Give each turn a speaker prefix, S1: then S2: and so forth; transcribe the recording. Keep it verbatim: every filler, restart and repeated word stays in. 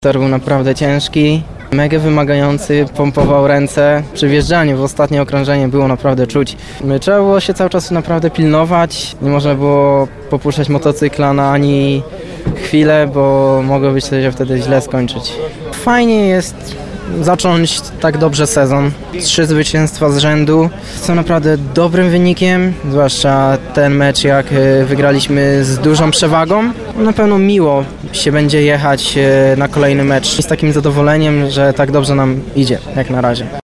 S1: Tor był naprawdę ciężki, mega wymagający, pompował ręce. Przy wjeżdżaniu w ostatnie okrążenie było naprawdę czuć. Trzeba było się cały czas naprawdę pilnować, nie można było popuszczać motocykla na ani chwilę, bo mogło być się wtedy źle skończyć. Fajnie jest zacząć tak dobrze sezon. Trzy zwycięstwa z rzędu są naprawdę dobrym wynikiem, zwłaszcza ten mecz, jak wygraliśmy z dużą przewagą. Na pewno miło się będzie jechać na kolejny mecz z takim zadowoleniem, że tak dobrze nam idzie jak na razie.